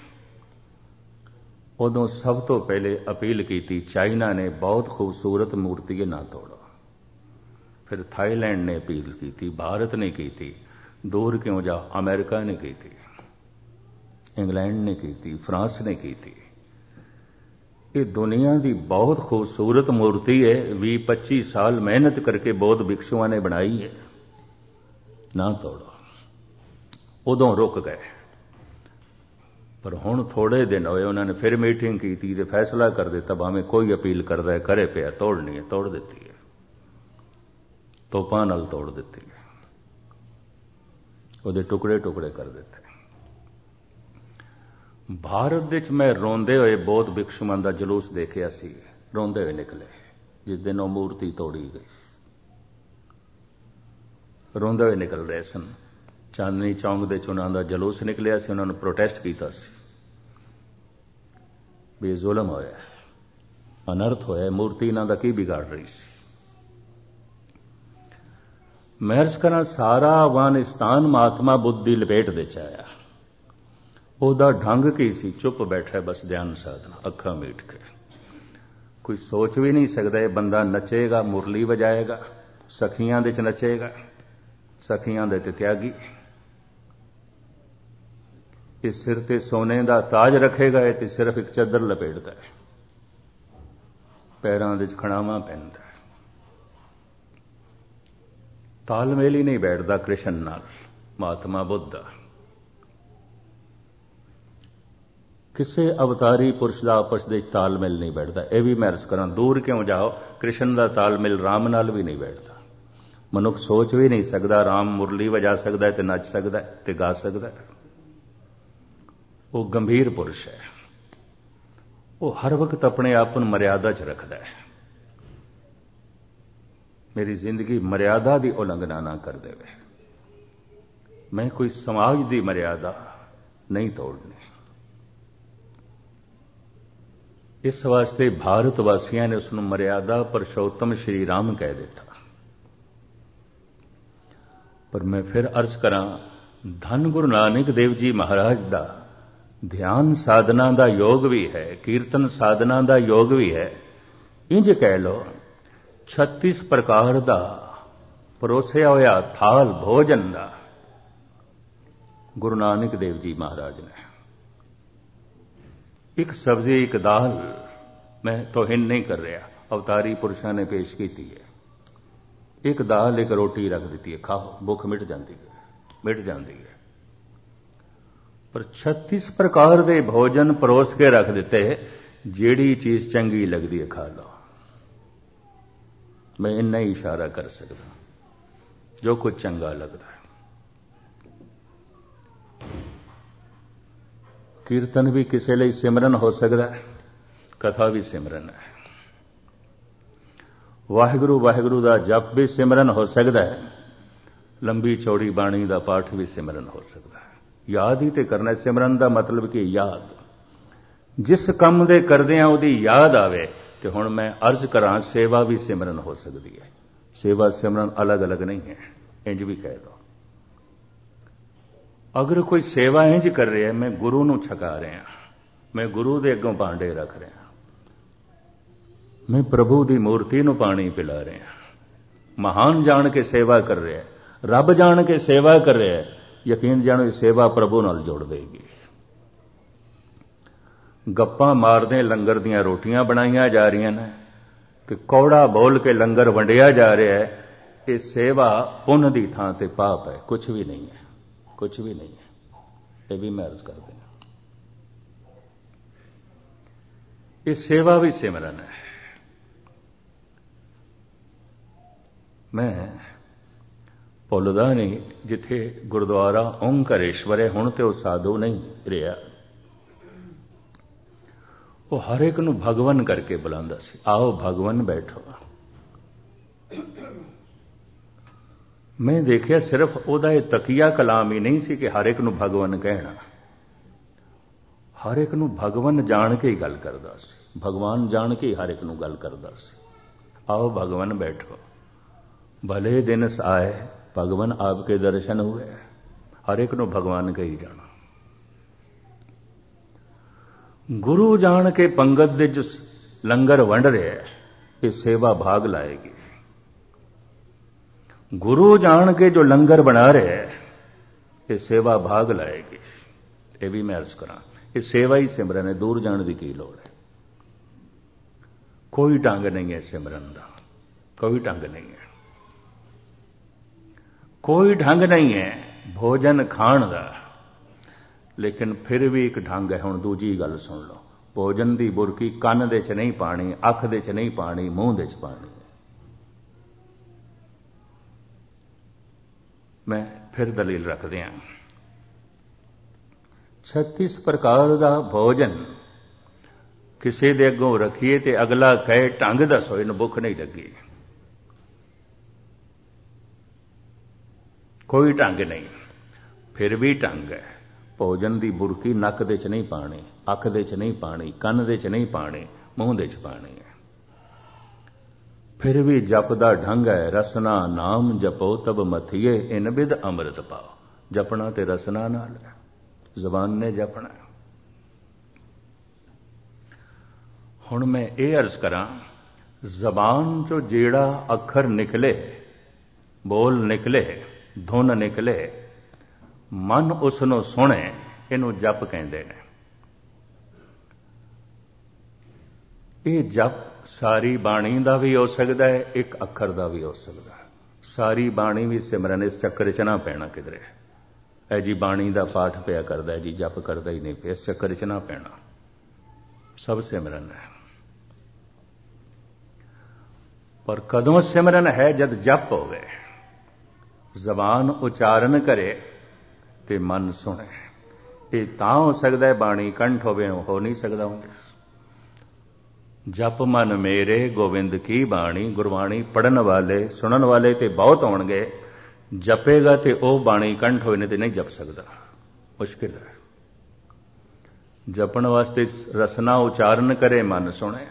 ਉਦੋਂ ਸਭ ਤੋਂ ਪਹਿਲੇ ਅਪੀਲ ਕੀਤੀ ਚਾਈਨਾ ਨੇ, ਬਹੁਤ ਖੂਬਸੂਰਤ ਮੂਰਤੀ ਹੈ, ਨਾ ਤੋੜੋ। ਫਿਰ ਥਾਈਲੈਂਡ ਨੇ ਅਪੀਲ ਕੀਤੀ, ਭਾਰਤ ਨੇ ਕੀਤੀ, ਦੂਰ ਕਿਉਂ ਜਾ, ਅਮਰੀਕਾ ਨੇ ਕੀਤੀ, ਇੰਗਲੈਂਡ ਨੇ ਕੀਤੀ, ਫਰਾਂਸ ਨੇ ਕੀਤੀ। ਇਹ ਦੁਨੀਆ ਦੀ ਬਹੁਤ ਖੂਬਸੂਰਤ ਮੂਰਤੀ ਹੈ, ਵੀਹ ਪੱਚੀ ਸਾਲ ਮਿਹਨਤ ਕਰਕੇ ਬੌਧ ਭਿਕਸ਼ੂਆਂ ਨੇ ਬਣਾਈ ਹੈ, ਨਾ ਤੋੜੋ। ਉਦੋਂ ਰੁਕ ਗਏ, ਪਰ ਹੁਣ ਥੋੜੇ ਦਿਨ ਹੋਏ ਉਹਨਾਂ ਨੇ ਫਿਰ ਮੀਟਿੰਗ ਕੀਤੀ ਤੇ ਫੈਸਲਾ ਕਰ ਦਿੱਤਾ, ਭਾਵੇਂ ਕੋਈ ਅਪੀਲ ਕਰਦਾ ਹੈ ਕਰੇ ਪਿਆ, ਤੋੜਨੀ ਹੈ, ਤੋੜ ਦਿੱਤੀ ਹੈ, ਤੋਪਾਂ ਨਾਲ ਤੋੜ ਦਿੱਤੀ ਹੈ, ਉਹਦੇ ਟੁਕੜੇ ਟੁਕੜੇ ਕਰ ਦਿੱਤੇ। ਭਾਰਤ ਵਿੱਚ ਮੈਂ ਰੋਂਦੇ ਹੋਏ ਬੌਧ ਭਿਕਸ਼ੂਆਂ ਦਾ ਜਲੂਸ ਦੇਖਿਆ ਸੀ, ਰੋਂਦੇ ਹੋਏ ਨਿਕਲੇ ਜਿਸ ਦਿਨ ਉਹ ਮੂਰਤੀ ਤੋੜੀ ਗਈ, ਰੋਂਦੇ ਹੋਏ ਨਿਕਲ ਰਹੇ ਸਨ। ਚਾਂਦਨੀ ਚੌਂਕ ਦੇ ਚ ਉਹਨਾਂ ਦਾ ਜਲੂਸ ਨਿਕਲਿਆ ਸੀ, ਉਹਨਾਂ ਨੂੰ ਪ੍ਰੋਟੈਸਟ ਕੀਤਾ ਸੀ ਵੀ ਜ਼ੁਲਮ ਹੋਇਆ, ਅਨਰਥ ਹੋਇਆ, ਮੂਰਤੀ ਇਹਨਾਂ ਦਾ ਕੀ ਵਿਗਾੜ ਰਹੀ ਸੀ। ਮੈਂ ਅਰਜ਼ ਕਰਾਂ, ਸਾਰਾ ਅਫਗਾਨਿਸਤਾਨ ਮਹਾਤਮਾ ਬੁੱਧ ਦੀ ਲਪੇਟ ਦੇ ਚ ਆਇਆ। ਉਹਦਾ ਢੰਗ ਕੀ ਸੀ, ਚੁੱਪ ਬੈਠਾ ਬਸ ਧਿਆਨ ਸਾਧਨਾ, ਅੱਖਾਂ ਮੀਟ ਕੇ। ਕੋਈ ਸੋਚ ਵੀ ਨਹੀਂ ਸਕਦਾ ਇਹ ਬੰਦਾ ਨੱਚੇਗਾ, ਮੁਰਲੀ ਵਜਾਏਗਾ, ਸਖੀਆਂ ਦੇ ਚ ਨੱਚੇਗਾ, ਸਖੀਆਂ ਦੇ ਤੇ ਤਿਆਗੀ। ਇਹ ਸਿਰ ਤੇ ਸੋਨੇ ਦਾ ਤਾਜ ਰੱਖੇਗਾ, ਇਹ ਤੇ ਸਿਰਫ ਇੱਕ ਚੱਦਰ ਲਪੇਟਦਾ ਹੈ, ਪੈਰਾਂ ਦੇ ਚ ਖੜਾਵਾਂ ਪੈਂਦਾ ਹੈ। ਤਾਲਮੇਲ ਹੀ ਨਹੀਂ ਬੈਠਦਾ ਕ੍ਰਿਸ਼ਨ ਨਾਲ ਮਹਾਤਮਾ ਬੁੱਧ ਦਾ। ਕਿਸੇ ਅਵਤਾਰੀ ਪੁਰਸ਼ ਦਾ ਆਪਸ ਦੇ ਤਾਲਮੇਲ ਨਹੀਂ ਬੈਠਦਾ। ਇਹ ਵੀ ਮੈਂ ਅਰਜ਼ ਕਰਾਂ, ਦੂਰ ਕਿਉਂ ਜਾਓ, ਕ੍ਰਿਸ਼ਨ ਦਾ ਤਾਲਮੇਲ ਰਾਮ ਨਾਲ ਵੀ ਨਹੀਂ ਬੈਠਦਾ। ਮਨੁੱਖ ਸੋਚ ਵੀ ਨਹੀਂ ਸਕਦਾ ਰਾਮ ਮੁਰਲੀ ਵਜਾ ਸਕਦਾ ਹੈ ਤੇ ਨੱਚ ਸਕਦਾ ਹੈ ਤੇ ਗਾ ਸਕਦਾ ਹੈ। ਉਹ ਗੰਭੀਰ ਪੁਰਸ਼ ਹੈ, ਉਹ ਹਰ ਵਕਤ ਆਪਣੇ ਆਪ ਨੂੰ ਮਰਿਆਦਾ 'ਚ ਰੱਖਦਾ ਹੈ। ਮੇਰੀ ਜ਼ਿੰਦਗੀ ਮਰਿਆਦਾ ਦੀ ਉਲੰਘਣਾ ਨਾ ਕਰ ਦੇਵੇ, ਮੈਂ ਕੋਈ ਸਮਾਜ ਦੀ ਮਰਿਆਦਾ ਨਹੀਂ ਤੋੜਨੀ। ਇਸ ਵਾਸਤੇ ਭਾਰਤ ਵਾਸੀਆਂ ਨੇ ਉਸ ਨੂੰ ਮਰਿਆਦਾ ਪੁਰਸ਼ੋਤਮ ਸ਼੍ਰੀ ਰਾਮ ਕਹਿ ਦਿੱਤਾ। ਪਰ ਮੈਂ ਫਿਰ ਅਰਜ਼ ਕਰਾਂ, ਧੰਨ ਗੁਰੂ ਨਾਨਕ ਦੇਵ ਜੀ ਮਹਾਰਾਜ ਦਾ ਧਿਆਨ ਸਾਧਨਾ ਦਾ ਯੋਗ ਵੀ ਹੈ, ਕੀਰਤਨ ਸਾਧਨਾ ਦਾ ਯੋਗ ਵੀ ਹੈ। ਇੰਜ ਕਹਿ ਲੋ, ਛੱਤੀ ਪ੍ਰਕਾਰ ਦਾ ਪਰੋਸਿਆ ਹੋਇਆ ਥਾਲ ਭੋਜਨ ਦਾ ਗੁਰੂ ਨਾਨਕ ਦੇਵ ਜੀ ਮਹਾਰਾਜ ਨੇ, ਇੱਕ ਸਬਜ਼ੀ ਇੱਕ ਦਾਲ, ਮੈਂ ਤੋਹਿਨ ਨਹੀਂ ਕਰ ਰਿਹਾ, ਅਵਤਾਰੀ ਪੁਰਸ਼ਾਂ ਨੇ ਪੇਸ਼ ਕੀਤੀ ਹੈ। ਇੱਕ ਦਾਲ ਇੱਕ ਰੋਟੀ ਰੱਖ ਦਿੱਤੀ ਹੈ, ਖਾਓ, ਭੁੱਖ ਮਿਟ ਜਾਂਦੀ ਹੈ, ਮਿਟ ਜਾਂਦੀ ਹੈ। ਪਰ ਛੱਤੀ ਪ੍ਰਕਾਰ ਦੇ ਭੋਜਨ ਪਰੋਸ ਕੇ ਰੱਖ ਦਿੱਤੇ, ਜਿਹੜੀ ਚੀਜ਼ ਚੰਗੀ ਲੱਗਦੀ ਹੈ ਖਾ ਲਓ। ਮੈਂ ਇੰਨਾ ਹੀ ਇਸ਼ਾਰਾ ਕਰ ਸਕਦਾ, ਜੋ ਕੁਝ ਚੰਗਾ ਲੱਗਦਾ ਹੈ। ਕੀਰਤਨ ਵੀ ਕਿਸੇ ਲਈ ਸਿਮਰਨ ਹੋ ਸਕਦਾ ਹੈ, ਕਥਾ ਵੀ ਸਿਮਰਨ ਹੈ। ਵਾਹਿਗੁਰੂ ਵਾਹਿਗੁਰੂ ਦਾ ਜਪ ਵੀ ਸਿਮਰਨ ਹੋ ਸਕਦਾ ਹੈ, ਲੰਬੀ ਚੌੜੀ ਬਾਣੀ ਦਾ ਪਾਠ ਵੀ ਸਿਮਰਨ ਹੋ ਸਕਦਾ ਹੈ। ਯਾਦ ਹੀ ਤੇ ਕਰਨਾ। ਸਿਮਰਨ ਦਾ ਮਤਲਬ ਕਿ ਯਾਦ, ਜਿਸ ਕੰਮ ਦੇ ਕਰਦੇ ਆ ਉਹਦੀ ਯਾਦ ਆਵੇ। ਤੇ ਹੁਣ ਮੈਂ ਅਰਜ਼ ਕਰਾਂ, ਸੇਵਾ ਵੀ ਸਿਮਰਨ ਹੋ ਸਕਦੀ ਹੈ। ਸੇਵਾ ਸਿਮਰਨ ਅਲੱਗ-ਅਲੱਗ ਨਹੀਂ ਹੈ, ਇੰਜ ਵੀ ਕਹਿ ਦੋ। ਅਗਰ ਕੋਈ ਸੇਵਾ ਇੰਜ ਕਰ ਰਿਹਾ, ਮੈਂ ਗੁਰੂ ਨੂੰ ਛਕਾ ਰਿਹਾ, ਮੈਂ ਗੁਰੂ ਦੇ ਅੱਗੋਂ ਭਾਂਡੇ ਰੱਖ ਰਿਹਾ, ਮੈਂ ਪ੍ਰਭੂ ਦੀ ਮੂਰਤੀ ਨੂੰ ਪਾਣੀ ਪਿਲਾ ਰਿਹਾ, ਮਹਾਨ ਜਾਣ ਕੇ ਸੇਵਾ ਕਰ ਰਿਹਾ, ਰੱਬ ਜਾਣ ਕੇ ਸੇਵਾ ਕਰ ਰਿਹਾ, ਯਕੀਨ ਜਾਣੋ ਇਹ ਸੇਵਾ ਪ੍ਰਭੂ ਨਾਲ ਜੋੜ ਦੇਗੀ। ਗੱਪਾਂ ਮਾਰਦੇ ਲੰਗਰ ਦੀਆਂ ਰੋਟੀਆਂ ਬਣਾਈਆਂ ਜਾ ਰਹੀਆਂ ਨੇ ਤੇ ਕੌੜਾ ਬੋਲ ਕੇ ਲੰਗਰ ਵੰਡਿਆ ਜਾ ਰਿਹਾ ਹੈ। ਇਹ ਸੇਵਾ ਪੁੰਨ ਦੀ ਥਾਂ ਤੇ ਪਾਪ ਹੈ, ਕੁਝ ਵੀ ਨਹੀਂ ਹੈ, ਕੁਝ ਵੀ ਨਹੀਂ ਹੈ। ਇਹ ਵੀ ਮੈਂ ਅਰਜ਼ ਕਰਦੇ ਹਾਂ। ये सेवा भी सिमरन है। मैं भुलदा नहीं, जिथे गुरुद्वारा ओंकारेश्वर है हुण ते वो साधु नहीं रहा, वो हर एक नूं भगवन करके बुलांदा सी, आओ भगवन बैठो। मैं देखिया सिर्फ उहदा ये तकिया कलाम ही नहीं सी कि हर एक नूं भगवन कहना, हर एक नूं भगवन जान के ही गल करदा सी, भगवान जान के ही हर एक नूं गल करदा सी। आओ भगवन बैठो, भले दिन आए भगवान आपके दर्शन हुए, हर एक नूं भगवान कही जाना। गुरु जान के पंगत दे जो लंगर वंड रहा है, ये सेवा भाग लाएगी। गुरु जान के जो लंगर बना रहे है, ये सेवा भाग लाएगी। ये भी मैं अर्ज करा, ये सेवा ही सिमरन है, दूर जाने की की लोड़ है। कोई ढंग नहीं है सिमरन का, कोई ढंग नहीं है, कोई ढंग नहीं है भोजन खाण का। लेकिन फिर भी एक ढंग है। हुण दूजी गल सुन लो, भोजन की बुरकी कन दे च नहीं पानी, अख दे च नहीं पानी, मूंह दे च पानी। मैं फिर दलील रख दिया, छत्तीस प्रकार का भोजन किसी दे अगों रखिए ते अगला कहे ढंग दसो, इन्हूं भुख नहीं लगी। कोई ढंग नहीं, फिर भी ढंग है। भोजन की बुरकी नक दे च नहीं पानी, अख दे च नहीं पानी, कन दे च नहीं पानी, मूंह दे च पानी है। फिर भी जप दा ढंग है, रसना नाम जपो तब मथिए, इन बिद अमृत पाओ। जपना ते रसना नाल है, जबान ने जपना। हुण मैं ये अर्ज करा, जबान चो जेड़ा अखर निकले, बोल निकले, धुन निकले, मन उसनों सुने, इनू जप कहते हैं। ये जप सारी बाणी का भी हो सकता है, एक अखर का भी हो सकता है। सारी बाणी भी सिमरन, इस चक्कर च ना पैना किधरे है जी बाणी का पाठ पिया करता है जी, जप करता ही नहीं पे, इस चक्कर च ना पैना, सब सिमरन है। पर कदों सिमरन है, जद जप होवे, जबान उचारण करे ते मन सुने। ये तां हो सकता है बाणी कंठ होवे, हो नहीं सकता होंगे। जप मन मेरे गोविंद की बाणी, गुरबाणी पढ़न वाले सुनन वाले ते बहुत होणगे, जपेगा ते ओ बाणी कंठ होवे, नहीं ते नहीं जप सकता, मुश्किल है। जपण वास्ते रसना उचारण करे, मन सुने।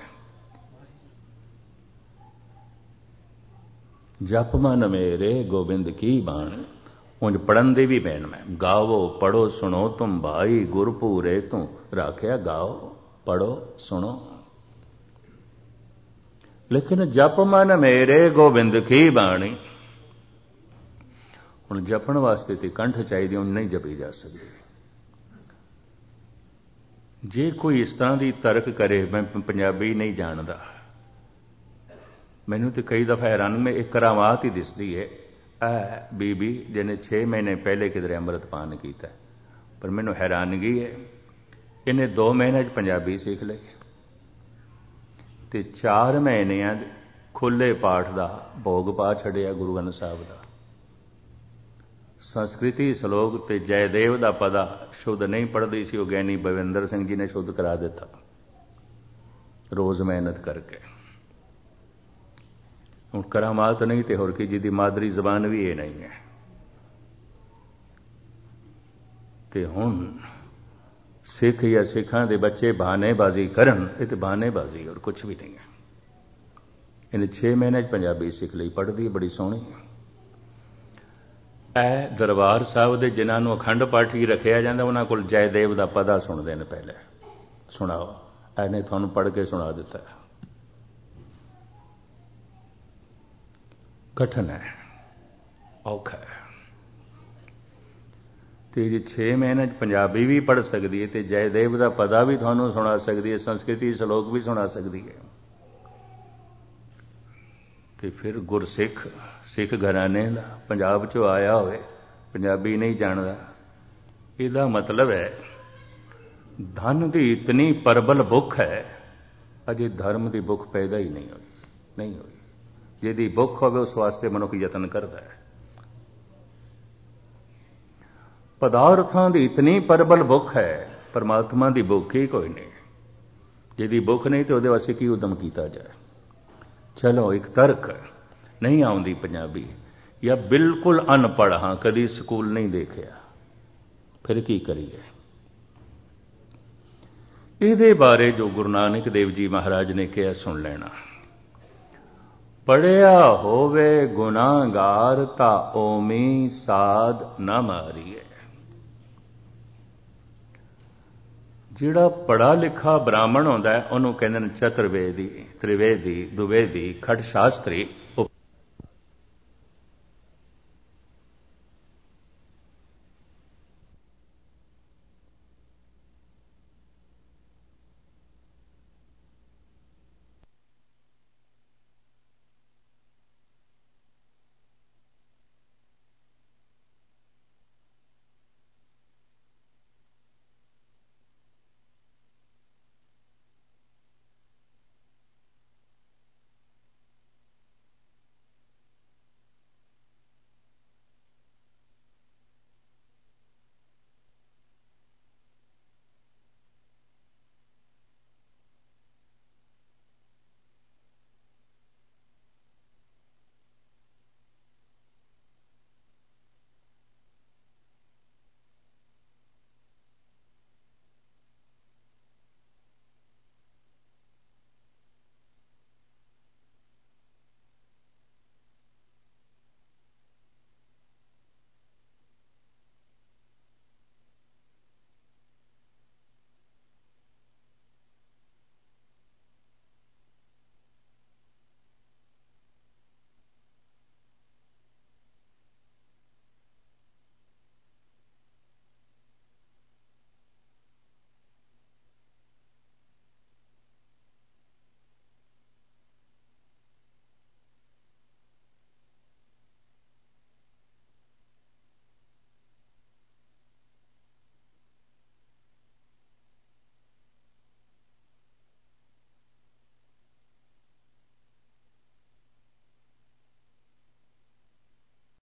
जप मन मेरे गोविंद की बाणी, उंज पढ़न दे भी बैन में, गावो पढ़ो सुनो तुम भाई, गुरपूरे तू राख्या, गाओ पढ़ो सुनो। लेकिन जप मन मेरे गोविंद की बाणी, हुण जपण वास्ते ते कंठ चाहिए, उंज नहीं जपी जा सकती। जे कोई इस तरह की तर्क करे, मैं पंजाबी नहीं जानता, मैनू तो कई दफा हैरान में एक करामात ही दिसती है। आ बीबी जिन्हें छे महीने पहले किधरे अमृत पान किया, पर मैनू हैरानगी है, इन्हें दो महीने पंजाबी सीख ली ते चार महीने खुले पाठ का भोग पा छड़िया गुरु ग्रंथ साहब का। संस्कृति श्लोक ते जयदेव का पदा शुद्ध नहीं पढ़ती सी, वो ज्ञानी बविंदर सिंह जी ने शुद्ध करा दिता, रोज मेहनत करके। हुण करामात नहीं तो होर की, जिहदी मादरी जबान भी ये नहीं है। ते हुण सिख या सिखां दे बच्चे बहानेबाजी करन, ये तो बहानेबाजी और कुछ भी नहीं है। इन्हें छे महीने पंजाबी सीख ली, पढ़ती बड़ी सोहनी। ऐ दरबार साहब दे जिन्हां नूं अखंड पाठी रखिया जांदा, उन्हां कोल जयदेव दा पदा सुणदे ने। पहले सुणाओ, ऐने तुहानूं पढ़ के सुणा दिता। कठिन है, औखा है। ते जे छे महीने पंजाबी भी पढ़ सकती है, तो जयदेव का पदा भी तुहानूं सुना सकती है, संस्कृति श्लोक भी सुना सकती है। तो फिर गुरसिख सिख घराने का पंजाब चो आया होवे, पंजाबी नहीं जानता, इसदा मतलब है धन की इतनी प्रबल भुख है ਅਜੇ ਧਰਮ ਦੀ ਭੁੱਖ ਪੈਦਾ ਹੀ ਨਹੀਂ ਹੋਈ ਨਹੀਂ ਹੋਈ ਜਿਹਦੀ ਭੁੱਖ ਹੋਵੇ ਉਸ ਵਾਸਤੇ ਮਨੁੱਖ ਯਤਨ ਕਰਦਾ ਹੈ। ਪਦਾਰਥਾਂ ਦੀ ਇਤਨੀ ਪ੍ਰਬਲ ਭੁੱਖ ਹੈ, ਪਰਮਾਤਮਾ ਦੀ ਭੁੱਖ ਹੀ ਕੋਈ ਨਹੀਂ। ਜਿਹਦੀ ਭੁੱਖ ਨਹੀਂ ਤੇ ਉਹਦੇ ਵਾਸਤੇ ਕੀ ਉਦਮ ਕੀਤਾ ਜਾਏ। ਚਲੋ ਇੱਕ ਤਰਕ ਨਹੀਂ ਆਉਂਦੀ ਪੰਜਾਬੀ ਜਾਂ ਬਿਲਕੁਲ ਅਨਪੜ੍ਹ ਹਾਂ, ਕਦੀ ਸਕੂਲ ਨਹੀਂ ਦੇਖਿਆ, ਫਿਰ ਕੀ ਕਰੀਏ। ਇਹਦੇ ਬਾਰੇ ਜੋ ਗੁਰੂ ਨਾਨਕ ਦੇਵ ਜੀ ਮਹਾਰਾਜ ਨੇ ਕਿਹਾ ਸੁਣ ਲੈਣਾ। ਪੜ੍ਹਿਆ ਹੋਵੇ ਗੁਨਾਹਗਾਰ ਤਾਂ ਓਮੀ ਸਾਧ ਨਾ ਮਾਰੀਏ। ਜਿਹੜਾ ਪੜ੍ਹਾ ਲਿਖਾ ਬ੍ਰਾਹਮਣ ਹੁੰਦਾ ਉਹਨੂੰ ਕਹਿੰਦੇ ਨੇ ਚਤੁਰਵੇਦੀ, ਤ੍ਰਿਵੇਦੀ, ਦੁਵੇਦੀ, ਖਟ ਸ਼ਾਸਤਰੀ।